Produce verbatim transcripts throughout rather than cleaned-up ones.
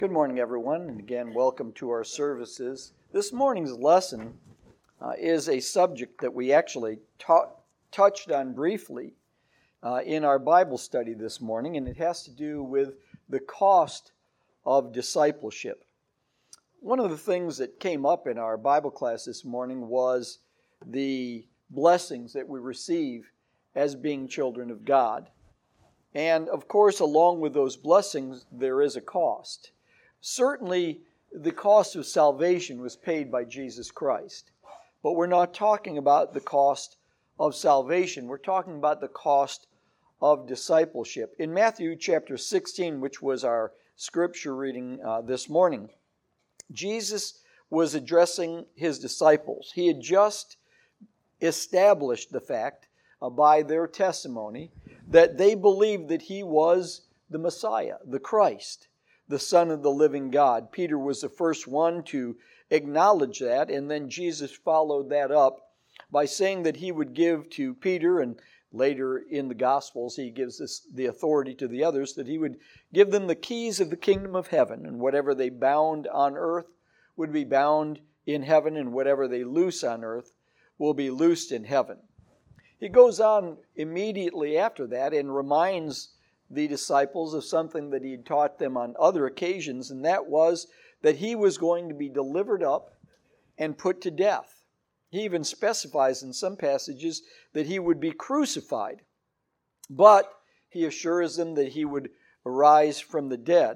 Good morning, everyone, and again, welcome to our services. This morning's lesson uh, is a subject that we actually ta- touched on briefly uh, in our Bible study this morning, and it has to do with the cost of discipleship. One of the things that came up in our Bible class this morning was the blessings that we receive as being children of God. And of course, along with those blessings, there is a cost. Certainly, the cost of salvation was paid by Jesus Christ. But we're not talking about the cost of salvation. We're talking about the cost of discipleship. In Matthew chapter sixteen, which was our scripture reading uh, this morning, Jesus was addressing his disciples. He had just established the fact uh, by their testimony that they believed that he was the Messiah, the Christ, the Son of the living God. Peter was the first one to acknowledge that, and then Jesus followed that up by saying that he would give to Peter, and later in the Gospels he gives this, the authority to the others, that he would give them the keys of the kingdom of heaven, and whatever they bound on earth would be bound in heaven, and whatever they loose on earth will be loosed in heaven. He goes on immediately after that and reminds the disciples of something that he had taught them on other occasions, and that was that he was going to be delivered up and put to death. He even specifies in some passages that he would be crucified, but he assures them that he would arise from the dead.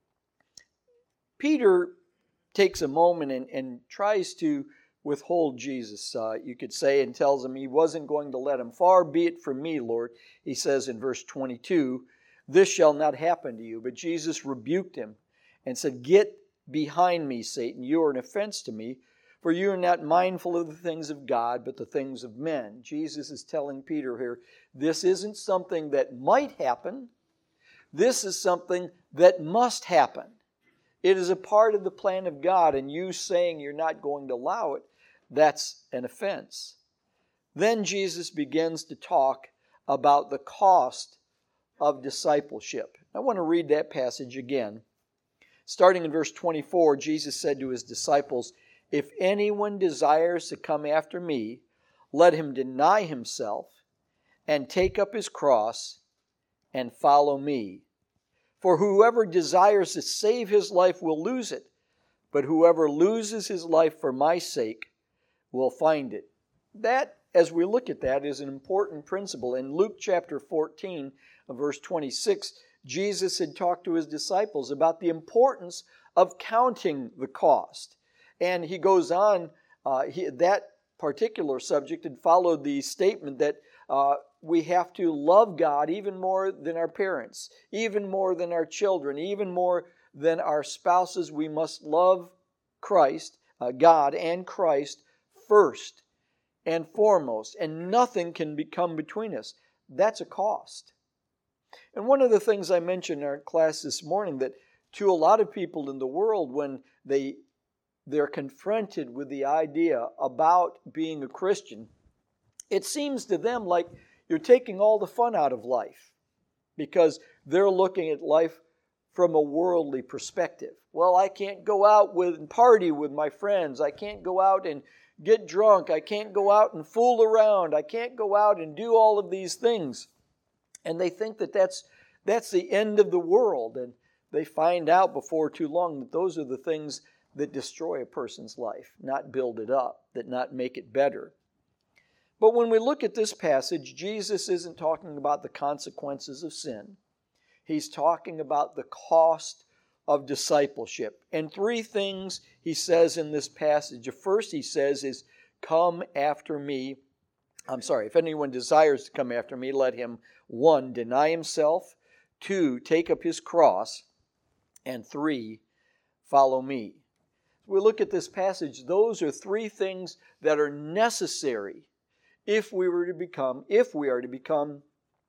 Peter takes a moment and, and tries to withhold Jesus, uh, you could say, and tells him he wasn't going to let him. Far be it from me, Lord, he says in verse twenty-two, this shall not happen to you. But Jesus rebuked him and said, get behind me, Satan, you are an offense to me, for you are not mindful of the things of God, but the things of men. Jesus is telling Peter here, this isn't something that might happen. This is something that must happen. It is a part of the plan of God, and you saying you're not going to allow it, that's an offense. Then Jesus begins to talk about the cost of discipleship. I want to read that passage again. Starting in verse twenty-four, Jesus said to his disciples, if anyone desires to come after me, let him deny himself and take up his cross and follow me. For whoever desires to save his life will lose it, but whoever loses his life for my sake will find it. That, as we look at that, is an important principle. In Luke chapter fourteen, verse twenty-six, Jesus had talked to his disciples about the importance of counting the cost. And he goes on, uh, he, that particular subject had followed the statement that uh, we have to love God even more than our parents, even more than our children, even more than our spouses. We must love Christ, uh, God and Christ first and foremost, and nothing can become between us. That's a cost. And one of the things I mentioned in our class this morning, that to a lot of people in the world, when they, they're confronted with the idea about being a Christian, it seems to them like you're taking all the fun out of life because they're looking at life from a worldly perspective. Well, I can't go out with and party with my friends. I can't go out and get drunk. I can't go out and fool around. I can't go out and do all of these things. And they think that that's, that's the end of the world. And they find out before too long that those are the things that destroy a person's life, not build it up, that not make it better. But when we look at this passage, Jesus isn't talking about the consequences of sin. He's talking about the cost of discipleship. And three things he says in this passage. The first he says is, come after me. I'm sorry, if anyone desires to come after me, let him, one, deny himself, two, take up his cross, and three, follow me. We look at this passage, those are three things that are necessary if we were to become, if we are to become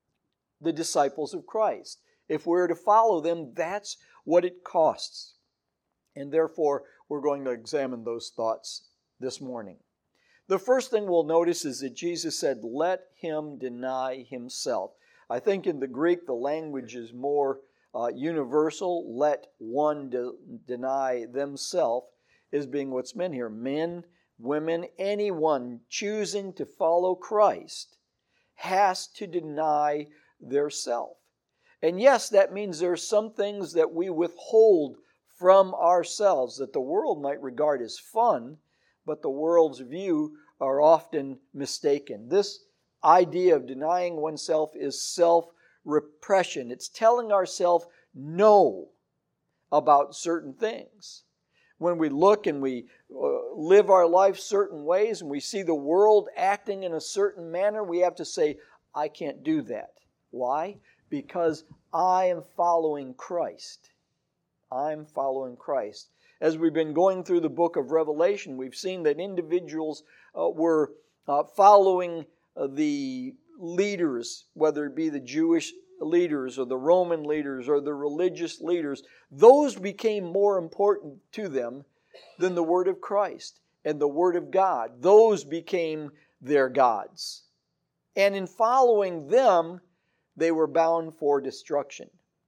the disciples of Christ. If we're to follow them, that's what it costs. And therefore, we're going to examine those thoughts this morning. The first thing we'll notice is that Jesus said, let him deny himself. I think in the Greek, the language is more uh, universal, let one de- deny themselves, is being what's meant here. Men, women, anyone choosing to follow Christ has to deny their self. And yes, that means there are some things that we withhold from ourselves that the world might regard as fun, but the world's view are often mistaken. This idea of denying oneself is self-repression. It's telling ourselves no about certain things. When we look and we uh, live our life certain ways and we see the world acting in a certain manner, we have to say, I can't do that. Why? Because I am following Christ. I'm following Christ. As we've been going through the book of Revelation, we've seen that individuals uh, were uh, following uh, the leaders, whether it be the Jewish leaders or the Roman leaders or the religious leaders. Those became more important to them than the Word of Christ and the Word of God. Those became their gods. And in following them, they were bound for destruction.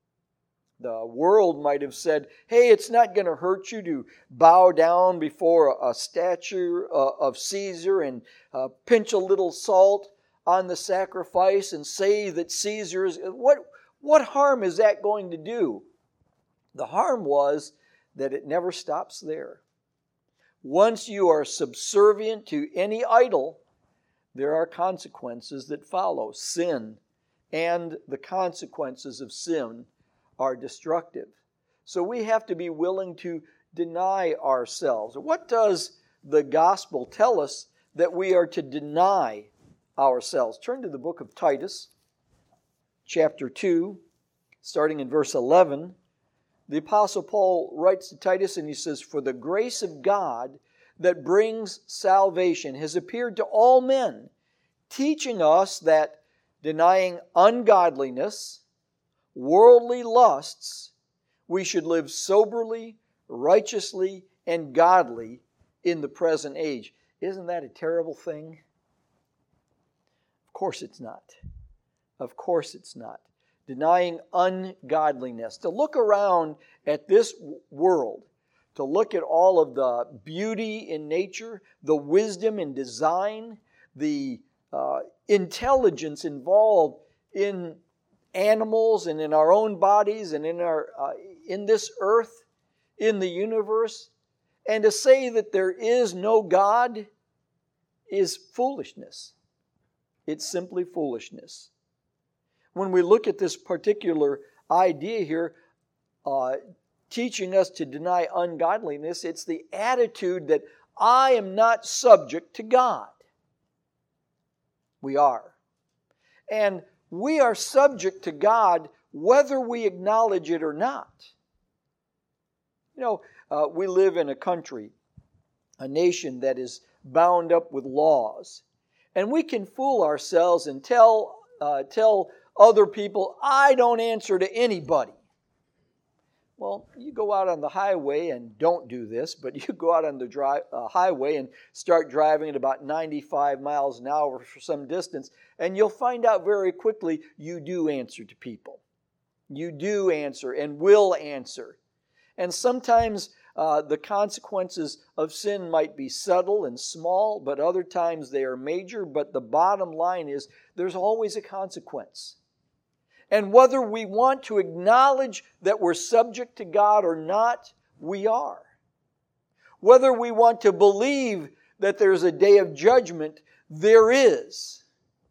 The world might have said, hey, it's not going to hurt you to bow down before a statue of Caesar and uh, pinch a little salt on the sacrifice and say that Caesar is... What, what harm is that going to do? The harm was that it never stops there. Once you are subservient to any idol, there are consequences that follow. Sin and the consequences of sin are destructive. So we have to be willing to deny ourselves. What does the gospel tell us that we are to deny ourselves? Turn to the book of Titus, chapter two, starting in verse eleven. The Apostle Paul writes to Titus and he says, "For the grace of God that brings salvation has appeared to all men, teaching us that denying ungodliness, worldly lusts, we should live soberly, righteously, and godly in the present age." Isn't that a terrible thing? Of course it's not. Of course it's not. Denying ungodliness. To look around at this world, to look at all of the beauty in nature, the wisdom in design, the uh, intelligence involved in animals and in our own bodies and in our uh, in this earth, in the universe, and to say that there is no God is foolishness. It's simply foolishness. When we look at this particular idea here, uh, teaching us to deny ungodliness, it's the attitude that I am not subject to God. We are. And we are subject to God whether we acknowledge it or not. You know, uh, we live in a country, a nation that is bound up with laws. And we can fool ourselves and tell, uh, tell other people, I don't answer to anybody. Well, you go out on the highway and don't do this, but you go out on the dri- uh, highway and start driving at about ninety-five miles an hour for some distance, and you'll find out very quickly you do answer to people. You do answer and will answer. And sometimes uh, the consequences of sin might be subtle and small, but other times they are major. But the bottom line is there's always a consequence. And whether we want to acknowledge that we're subject to God or not, we are. Whether we want to believe that there's a day of judgment, there is.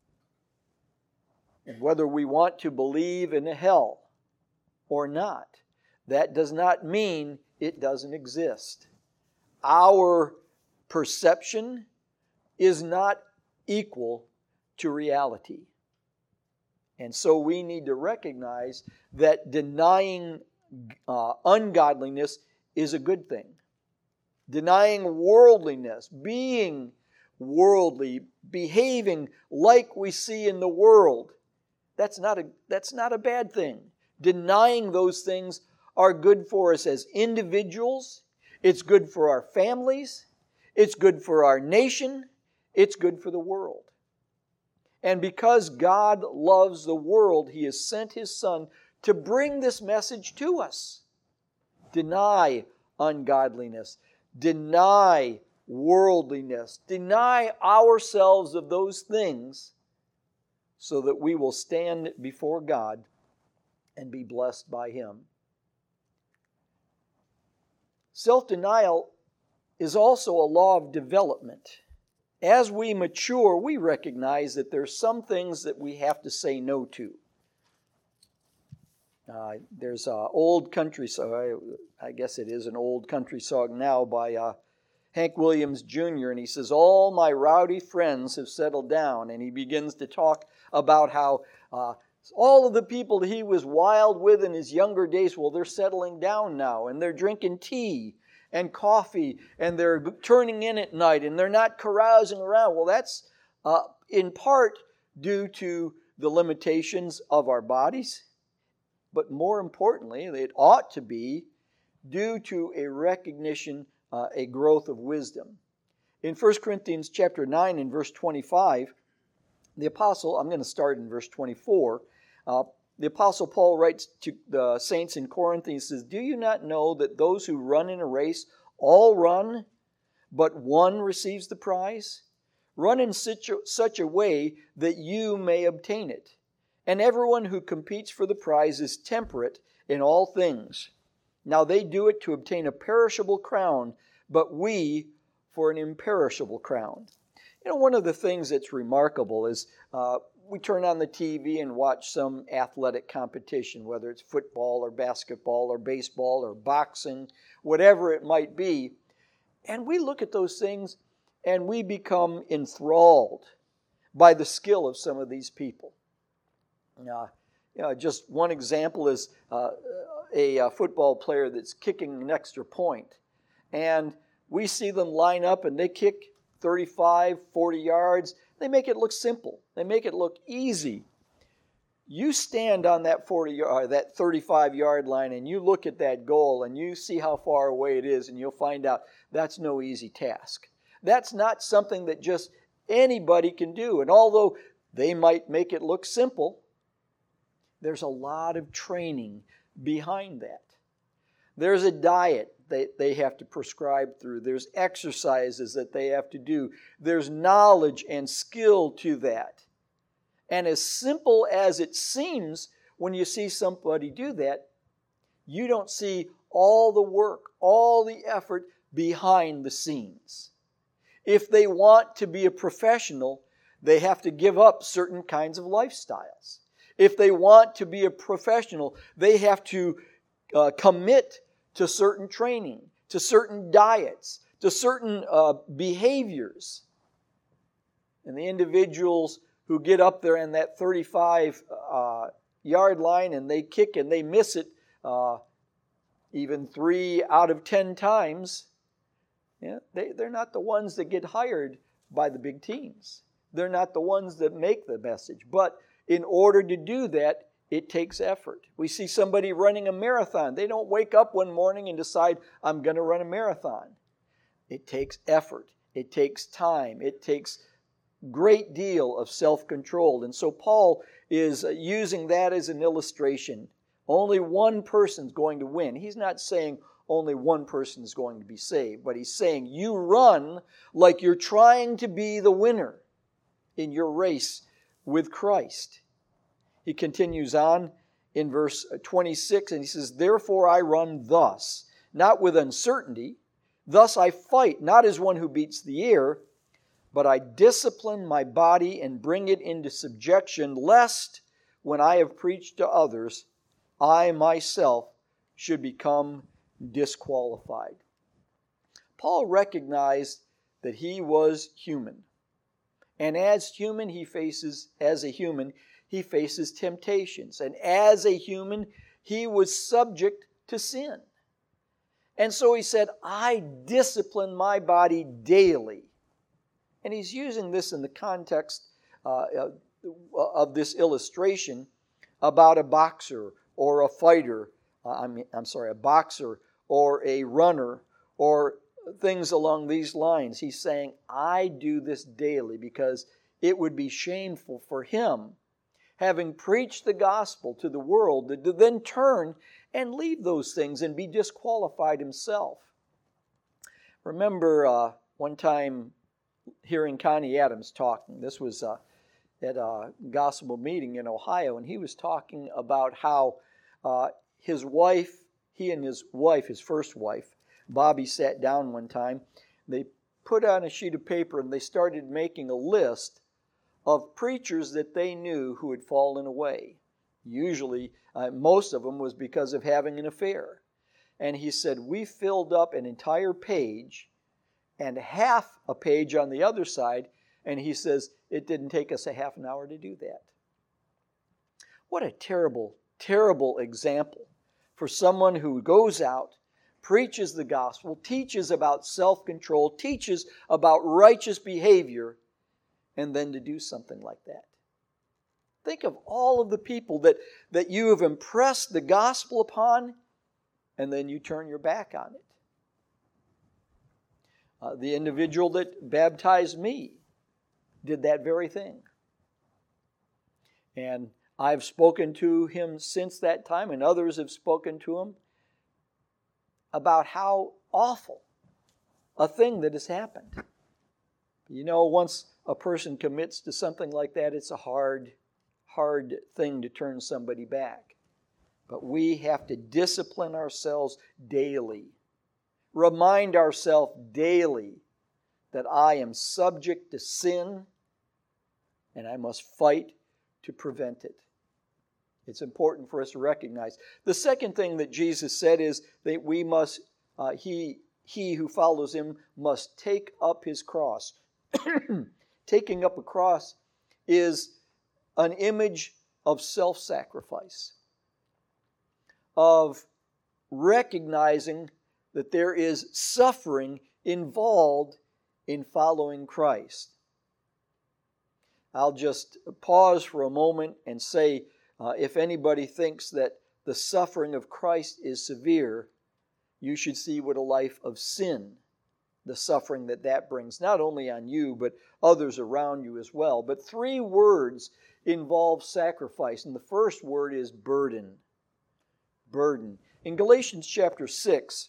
And whether we want to believe in a hell or not, that does not mean it doesn't exist. Our perception is not equal to reality. And so we need to recognize that denying uh, ungodliness is a good thing. Denying worldliness, being worldly, behaving like we see in the world, that's not a, that's not a bad thing. Denying those things are good for us as individuals. It's good for our families. It's good for our nation. It's good for the world. And because God loves the world, He has sent His Son to bring this message to us. Deny ungodliness. Deny worldliness. Deny ourselves of those things so that we will stand before God and be blessed by Him. Self-denial is also a law of development. As we mature, we recognize that there's some things that we have to say no to. Uh, there's an old country song, I guess it is an old country song now by uh, Hank Williams Junior And he says, all my rowdy friends have settled down. And he begins to talk about how uh, all of the people that he was wild with in his younger days, well, they're settling down now. And they're drinking tea and coffee. And they're turning in at night. And they're not carousing around. Well, that's uh, in part due to the limitations of our bodies. But more importantly, it ought to be due to a recognition, uh, a growth of wisdom. In First Corinthians chapter nine and verse twenty-five, the apostle, I'm going to start in verse twenty-four, uh, the apostle Paul writes to the saints in Corinth, and he says, do you not know that those who run in a race all run, but one receives the prize? Run in such a, such a way that you may obtain it. And everyone who competes for the prize is temperate in all things. Now they do it to obtain a perishable crown, but we for an imperishable crown. You know, one of the things that's remarkable is uh, we turn on the T V and watch some athletic competition, whether it's football or basketball or baseball or boxing, whatever it might be. And we look at those things and we become enthralled by the skill of some of these people. Uh, you know, just one example is uh, a, a football player that's kicking an extra point. And we see them line up and they kick thirty-five, forty yards. They make it look simple. They make it look easy. You stand on that forty or that thirty-five yard line and you look at that goal and you see how far away it is and you'll find out that's no easy task. That's not something that just anybody can do. And although they might make it look simple, there's a lot of training behind that. There's a diet that they have to prescribe through. There's exercises that they have to do. There's knowledge and skill to that. And as simple as it seems when you see somebody do that, you don't see all the work, all the effort behind the scenes. If they want to be a professional, they have to give up certain kinds of lifestyles. If they want to be a professional, they have to uh, commit to certain training, to certain diets, to certain uh, behaviors. And the individuals who get up there in that thirty-five uh, yard line and they kick and they miss it uh, even three out of ten times, yeah, they, they're not the ones that get hired by the big teams. They're not the ones that make the message. But in order to do that, it takes effort. We see somebody running a marathon. They don't wake up one morning and decide, I'm going to run a marathon. It takes effort. It takes time. It takes great deal of self-control. And so Paul is using that as an illustration. Only one person's going to win. He's not saying only one person is going to be saved, but he's saying you run like you're trying to be the winner in your race with Christ. He continues on in verse twenty-six, and he says, therefore I run thus, not with uncertainty. Thus I fight, not as one who beats the air, but I discipline my body and bring it into subjection, lest when I have preached to others, I myself should become disqualified. Paul recognized that he was human. And as human, he faces, as a human, he faces temptations. And as a human, he was subject to sin. And so he said, I discipline my body daily. And he's using this in the context uh, of this illustration about a boxer or a fighter. Uh, I'm, I'm sorry, a boxer or a runner or things along these lines. He's saying, I do this daily because it would be shameful for him, having preached the gospel to the world, to then turn and leave those things and be disqualified himself. Remember uh, one time hearing Connie Adams talking. This was uh, at a gospel meeting in Ohio, and he was talking about how uh, his wife, he and his wife, his first wife, Bobby, sat down one time. They put on a sheet of paper and they started making a list of preachers that they knew who had fallen away. Usually, uh, most of them was because of having an affair. And he said, we filled up an entire page and half a page on the other side, and he says, it didn't take us a half an hour to do that. What a terrible, terrible example for someone who goes out, preaches the gospel, teaches about self-control, teaches about righteous behavior, and then to do something like that. Think of all of the people that, that you have impressed the gospel upon, and then you turn your back on it. Uh, the individual that baptized me did that very thing. And I've spoken to him since that time, and others have spoken to him about how awful a thing that has happened. You know, once a person commits to something like that, it's a hard, hard thing to turn somebody back. But we have to discipline ourselves daily. Remind ourselves daily that I am subject to sin and I must fight to prevent it. It's important for us to recognize. The second thing that Jesus said is that we must, uh, he, he who follows him must take up his cross. Taking up a cross is an image of self-sacrifice, of recognizing that there is suffering involved in following Christ. I'll just pause for a moment and say, uh, if anybody thinks that the suffering of Christ is severe, you should see what a life of sin, the suffering that that brings, not only on you, but others around you as well. But three words involve sacrifice, and the first word is burden. Burden. In Galatians chapter six,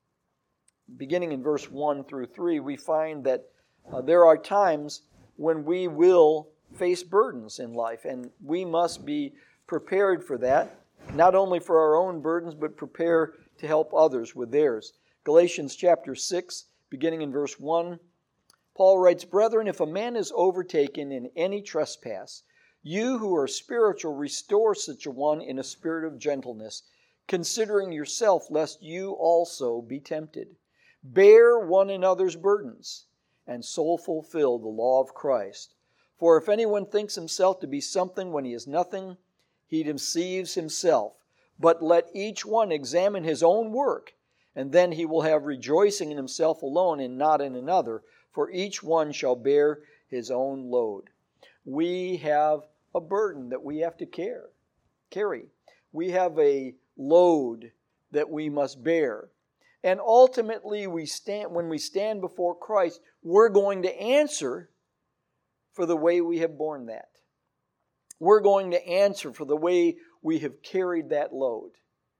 beginning in verse one through three, we find that uh, there are times when we will face burdens in life, and we must be prepared for that, not only for our own burdens, but prepare to help others with theirs. Galatians chapter six, beginning in verse one, Paul writes, Brethren, if a man is overtaken in any trespass, you who are spiritual restore such a one in a spirit of gentleness, considering yourself, lest you also be tempted. Bear one another's burdens, and so fulfill the law of Christ. For if anyone thinks himself to be something when he is nothing, he deceives himself. But let each one examine his own work, and then he will have rejoicing in himself alone and not in another, for each one shall bear his own load. We have a burden that we have to care, carry. We have a load that we must bear. And ultimately, we stand when we stand before Christ, we're going to answer for the way we have borne that. We're going to answer for the way we have carried that load.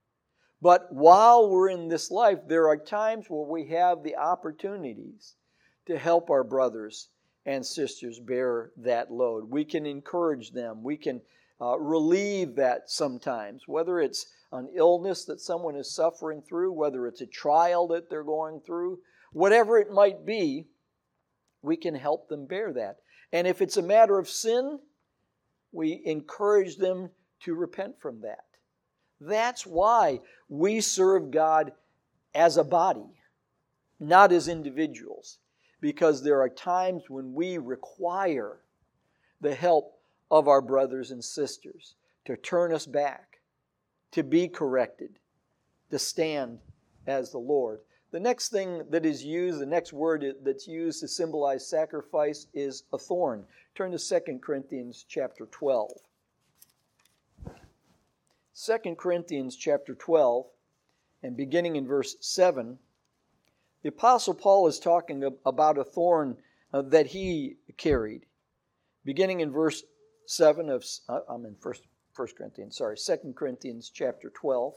But while we're in this life, there are times where we have the opportunities to help our brothers and sisters bear that load. We can encourage them. We can uh, relieve that sometimes, whether it's an illness that someone is suffering through, whether it's a trial that they're going through, whatever it might be, we can help them bear that. And if it's a matter of sin, we encourage them to repent from that. That's why we serve God as a body, not as individuals, because there are times when we require the help of our brothers and sisters to turn us back, to be corrected, to stand as the Lord. The next thing that is used, the next word that's used to symbolize sacrifice is a thorn. Turn to Second Corinthians chapter twelve. Second Corinthians chapter twelve, and beginning in verse seven, the Apostle Paul is talking about a thorn that he carried. Beginning in verse seven of, uh, I'm in First First Corinthians, sorry, Second Corinthians chapter twelve,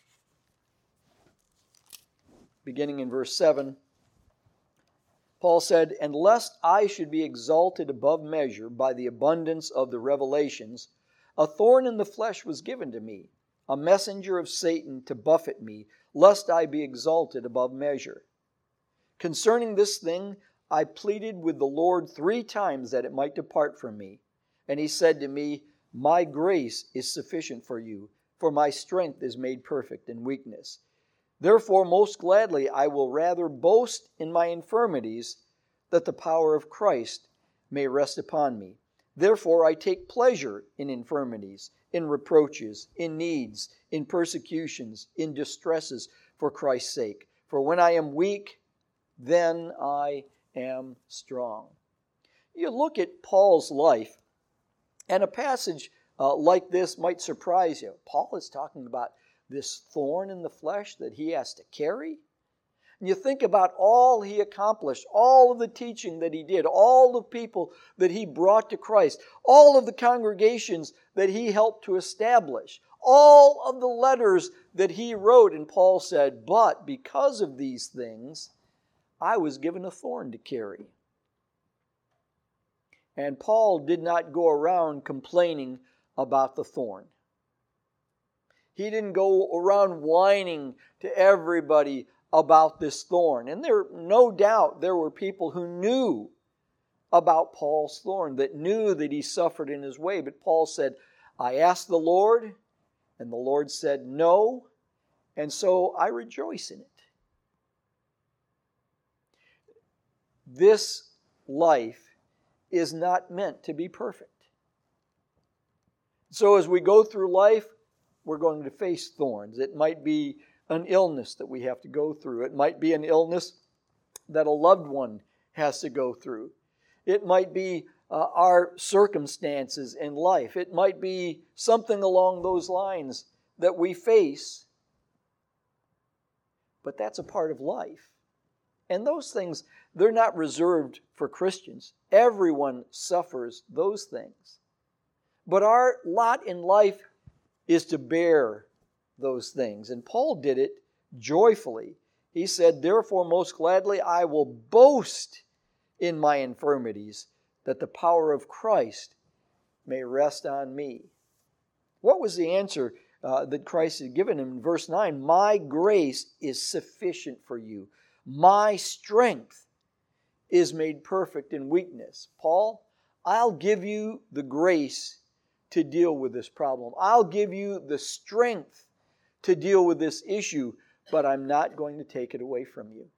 beginning in verse seven. Paul said, "And lest I should be exalted above measure by the abundance of the revelations, a thorn in the flesh was given to me, a messenger of Satan to buffet me, lest I be exalted above measure. Concerning this thing, I pleaded with the Lord three times that it might depart from me. And he said to me, My grace is sufficient for you, for my strength is made perfect in weakness. Therefore, most gladly I will rather boast in my infirmities, that the power of Christ may rest upon me. Therefore I take pleasure in infirmities, in reproaches, in needs, in persecutions, in distresses for Christ's sake. For when I am weak, then I am strong." You look at Paul's life, and a passage uh, like this might surprise you. Paul is talking about this thorn in the flesh that he has to carry. And you think about all he accomplished, all of the teaching that he did, all the people that he brought to Christ, all of the congregations that he helped to establish, all of the letters that he wrote. And Paul said, "But because of these things, I was given a thorn to carry." And Paul did not go around complaining about the thorn. He didn't go around whining to everybody about this thorn. And there, no doubt, there were people who knew about Paul's thorn, that knew that he suffered in his way. But Paul said, "I asked the Lord, and the Lord said no, and so I rejoice in it." This life is not meant to be perfect. So as we go through life, we're going to face thorns. It might be an illness that we have to go through. It might be an illness that a loved one has to go through. It might be uh, our circumstances in life. It might be something along those lines that we face. But that's a part of life. And those things, they're not reserved for Christians. Everyone suffers those things. But our lot in life is to bear those things. And Paul did it joyfully. He said, "Therefore, most gladly I will boast in my infirmities, that the power of Christ may rest on me." What was the answer uh, that Christ had given him in verse nine? "My grace is sufficient for you. My strength is made perfect in weakness." Paul, I'll give you the grace to deal with this problem. I'll give you the strength to deal with this issue, but I'm not going to take it away from you.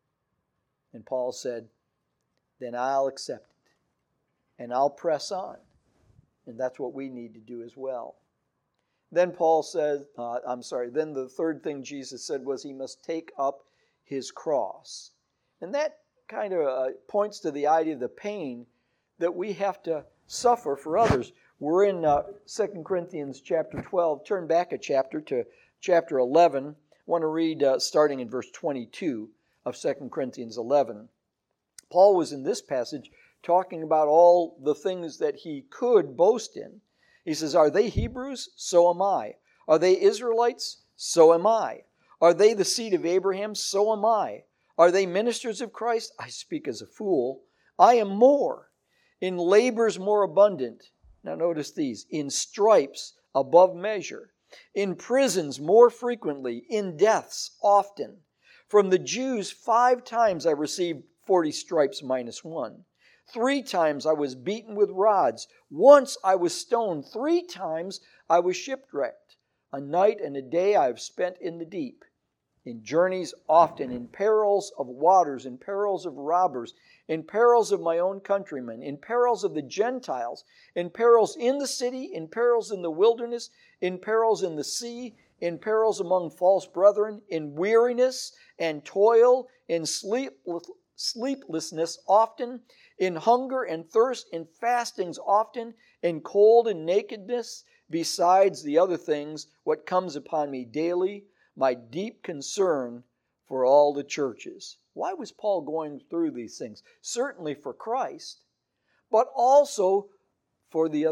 And Paul said, "Then I'll accept it, and I'll press on." And that's what we need to do as well. Then Paul said, uh, I'm sorry, then the third thing Jesus said was he must take up his cross. And that kind of uh, points to the idea of the pain that we have to suffer for others. We're in uh, Second Corinthians chapter twelve. Turn back a chapter to chapter eleven. I want to read uh, starting in verse twenty-two of Second Corinthians eleven. Paul was in this passage talking about all the things that he could boast in. He says, "Are they Hebrews? So am I. Are they Israelites? So am I. Are they the seed of Abraham? So am I. Are they ministers of Christ? I speak as a fool. I am more. In labors more abundant." Now notice these. "In stripes above measure. In prisons more frequently. In deaths often. From the Jews five times I received forty stripes minus one. Three times I was beaten with rods. Once I was stoned. Three times I was shipwrecked. A night and a day I have spent in the deep. In journeys often, in perils of waters, in perils of robbers, in perils of my own countrymen, in perils of the Gentiles, in perils in the city, in perils in the wilderness, in perils in the sea, in perils among false brethren, in weariness and toil, in sleepless, sleeplessness often, in hunger and thirst, in fastings often, in cold and nakedness, besides the other things, what comes upon me daily, my deep concern for all the churches." Why was Paul going through these things? Certainly for Christ, but also for the other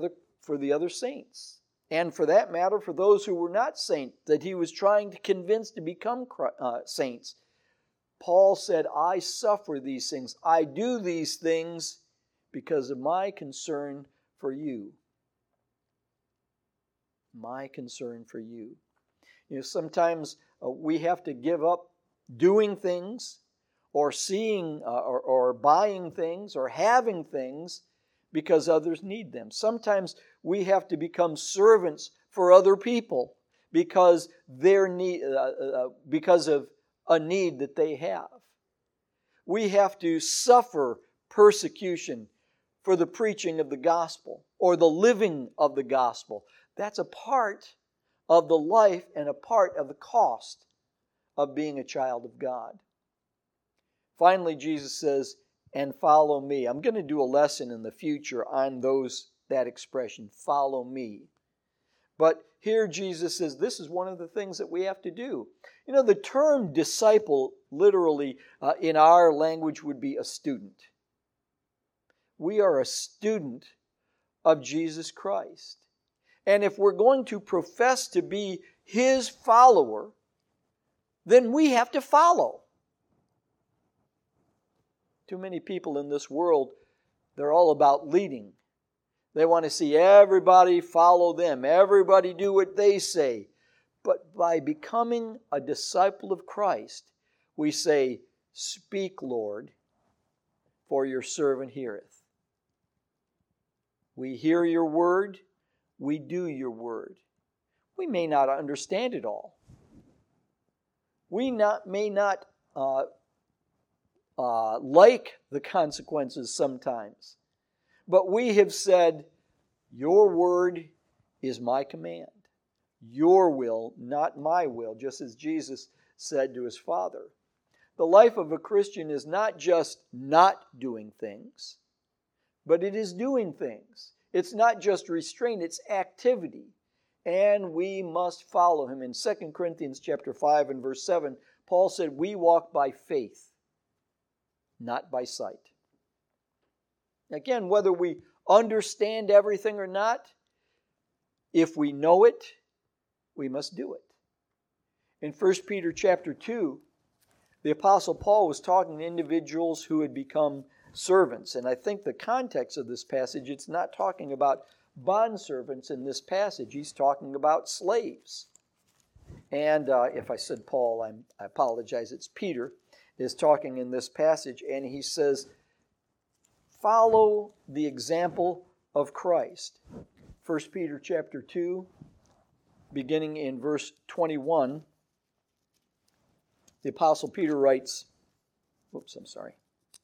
for the other saints. And for that matter, for those who were not saints, that he was trying to convince to become uh, saints. Paul said, I suffer these things. I do these things because of my concern for you. My concern for you. You know, sometimes uh, we have to give up doing things or seeing uh, or, or buying things or having things because others need them. Sometimes we have to become servants for other people because their need, uh, uh, because of a need that they have. We have to suffer persecution for the preaching of the gospel or the living of the gospel. That's a part of the life and a part of the cost of being a child of God. Finally, Jesus says, and follow me. I'm going to do a lesson in the future on those that expression, follow me. But here Jesus says this is one of the things that we have to do. You know, the term disciple literally uh, in our language would be a student. We are a student of Jesus Christ. And if we're going to profess to be His follower, then we have to follow. Too many people in this world, they're all about leading. They want to see everybody follow them, everybody do what they say. But by becoming a disciple of Christ, we say, speak, Lord, for your servant heareth. We hear your word, we do your word. We may not understand it all. We not, may not uh, uh, like the consequences sometimes. But we have said, your word is my command. Your will, not my will, just as Jesus said to His Father. The life of a Christian is not just not doing things, but it is doing things. It's not just restraint, it's activity. And we must follow Him. In Second Corinthians chapter five and verse seven, Paul said, we walk by faith, not by sight. Again, whether we understand everything or not, if we know it, we must do it. In First Peter chapter two, the Apostle Paul was talking to individuals who had become servants. And I think the context of this passage, it's not talking about bondservants in this passage. He's talking about slaves. And uh, if I said Paul, I'm, I apologize. It's Peter is talking in this passage. And he says, follow the example of Christ. First Peter chapter two, beginning in verse twenty-one, the Apostle Peter writes, oops, I'm sorry.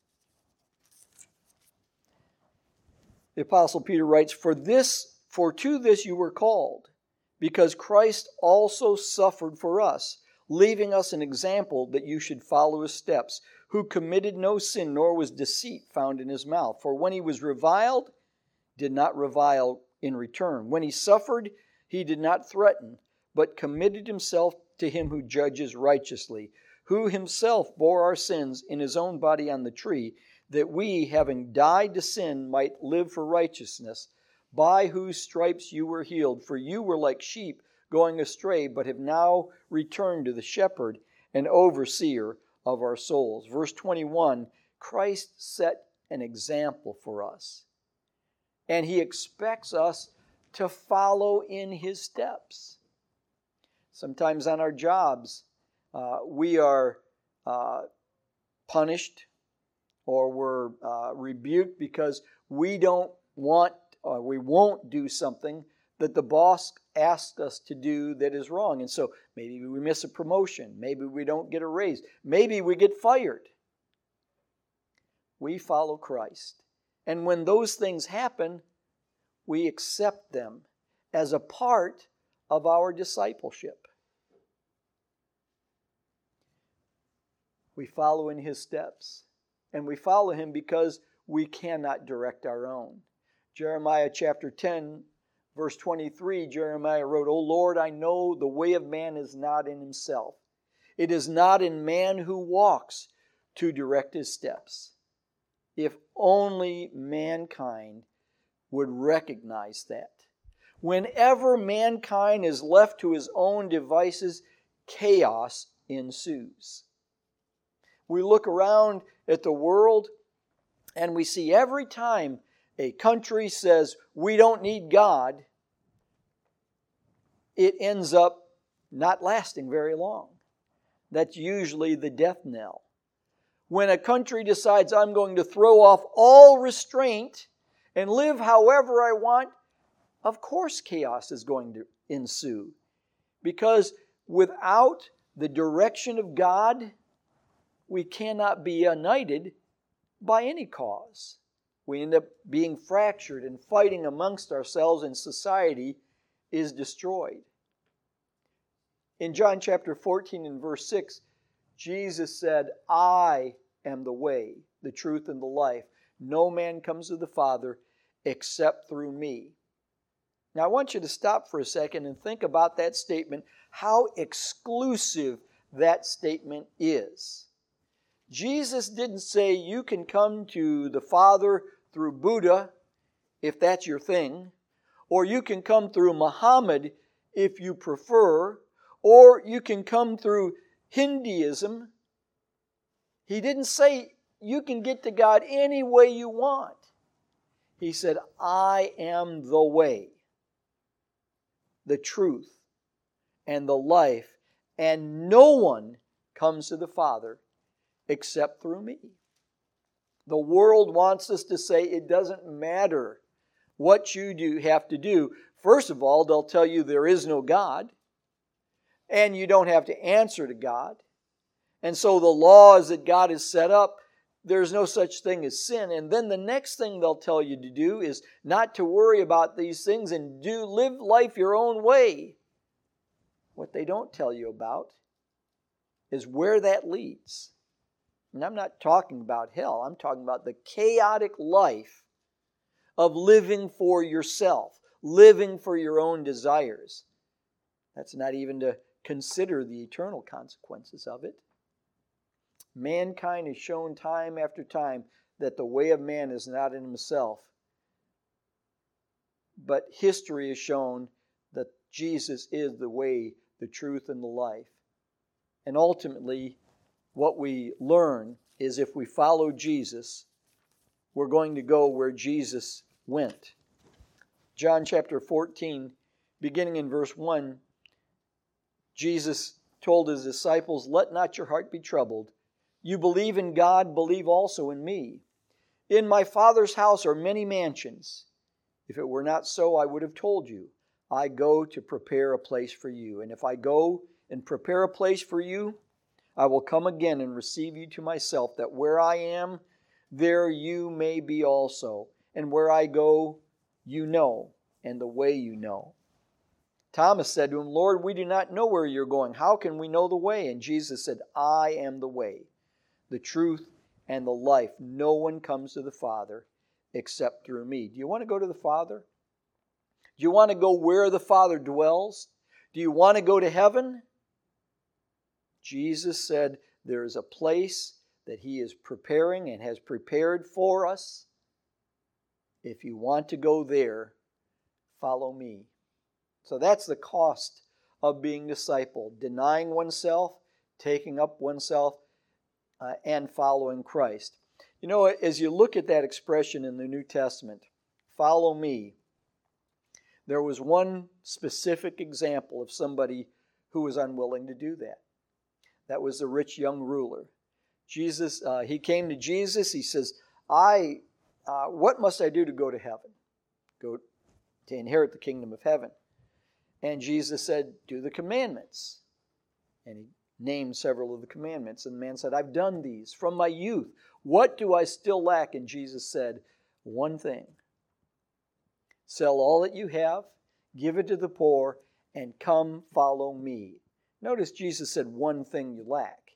The Apostle Peter writes, For this, for to this you were called, because Christ also suffered for us, leaving us an example that you should follow His steps, who committed no sin, nor was deceit found in His mouth. For when He was reviled, did not revile in return. When He suffered, He did not threaten, but committed Himself to Him who judges righteously, who Himself bore our sins in His own body on the tree, that we, having died to sin, might live for righteousness, by whose stripes you were healed. For you were like sheep going astray, but have now returned to the shepherd and overseer of our souls. Verse twenty-one, Christ set an example for us, and He expects us to follow in His steps. Sometimes on our jobs, uh, we are uh, punished or we're uh, rebuked because we don't want or we won't do something that the boss asked us to do that is wrong. And so maybe we miss a promotion. Maybe we don't get a raise. Maybe we get fired. We follow Christ. And when those things happen, we accept them as a part of our discipleship. We follow in His steps. And we follow Him because we cannot direct our own. Jeremiah chapter ten, verse twenty-three, Jeremiah wrote, O Lord, I know the way of man is not in himself. It is not in man who walks to direct his steps. If only mankind would recognize that. Whenever mankind is left to his own devices, chaos ensues. We look around at the world and we see every time a country says, we don't need God, it ends up not lasting very long. That's usually the death knell. When a country decides, I'm going to throw off all restraint and live however I want, of course chaos is going to ensue. Because without the direction of God, we cannot be united by any cause. We end up being fractured, and fighting amongst ourselves, and society is destroyed. In John chapter fourteen and verse six, Jesus said, I am the way, the truth, and the life. No man comes to the Father except through me. Now I want you to stop for a second and think about that statement, how exclusive that statement is. Jesus didn't say you can come to the Father through Buddha, if that's your thing, or you can come through Muhammad if you prefer, or you can come through Hinduism. He didn't say you can get to God any way you want. He said, I am the way, the truth, and the life, and no one comes to the Father except through me. The world wants us to say it doesn't matter what you do have to do. First of all, they'll tell you there is no God, and you don't have to answer to God. And so the laws that God has set up, there's no such thing as sin. And then the next thing they'll tell you to do is not to worry about these things and do live life your own way. What they don't tell you about is where that leads. And I'm not talking about hell. I'm talking about the chaotic life of living for yourself, living for your own desires. That's not even to consider the eternal consequences of it. Mankind has shown time after time that the way of man is not in himself. But history has shown that Jesus is the way, the truth, and the life. And ultimately, what we learn is if we follow Jesus, we're going to go where Jesus went. John chapter fourteen, beginning in verse one, Jesus told his disciples, let not your heart be troubled. You believe in God, believe also in me. In my Father's house are many mansions. If it were not so, I would have told you. I go to prepare a place for you. And if I go and prepare a place for you, I will come again and receive you to myself, that where I am, there you may be also. And where I go, you know, and the way you know. Thomas said to him, Lord, we do not know where you're going. How can we know the way? And Jesus said, I am the way, the truth, and the life. No one comes to the Father except through me. Do you want to go to the Father? Do you want to go where the Father dwells? Do you want to go to heaven? Jesus said there is a place that He is preparing and has prepared for us. If you want to go there, follow me. So that's the cost of being discipled, denying oneself, taking up oneself, uh, and following Christ. You know, as you look at that expression in the New Testament, follow me, there was one specific example of somebody who was unwilling to do that. That was the rich young ruler. Jesus, uh, he came to Jesus. He says, "I, uh, what must I do to go to heaven? Go to inherit the kingdom of heaven." And Jesus said, "Do the commandments." And he named several of the commandments. And the man said, "I've done these from my youth. What do I still lack?" And Jesus said, "One thing. Sell all that you have, give it to the poor, and come follow me." Notice Jesus said, "One thing you lack."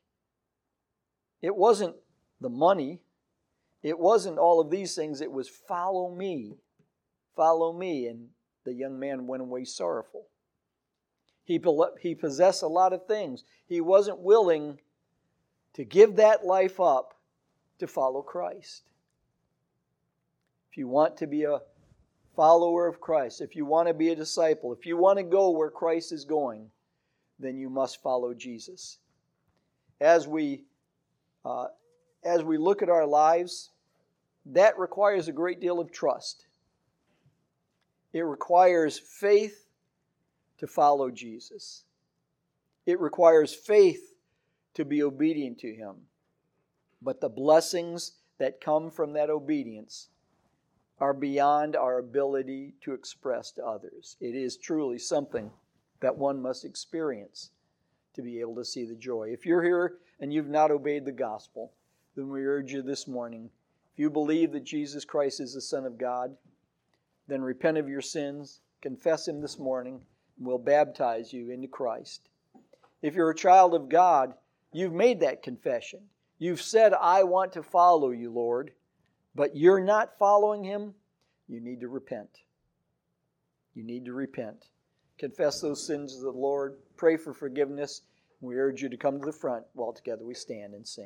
It wasn't the money. It wasn't all of these things. It was follow me. Follow me. And the young man went away sorrowful. He, he possessed a lot of things. He wasn't willing to give that life up to follow Christ. If you want to be a follower of Christ, if you want to be a disciple, if you want to go where Christ is going, then you must follow Jesus. As we, uh, as we look at our lives, that requires a great deal of trust. It requires faith to follow Jesus. It requires faith to be obedient to Him. But the blessings that come from that obedience are beyond our ability to express to others. It is truly something that one must experience to be able to see the joy. If you're here and you've not obeyed the gospel, then we urge you this morning, if you believe that Jesus Christ is the Son of God, then repent of your sins, confess Him this morning, and we'll baptize you into Christ. If you're a child of God, you've made that confession. You've said, I want to follow you, Lord, but you're not following Him, you need to repent. You need to repent. Confess those sins to the Lord. Pray for forgiveness. We urge you to come to the front while together we stand and sing.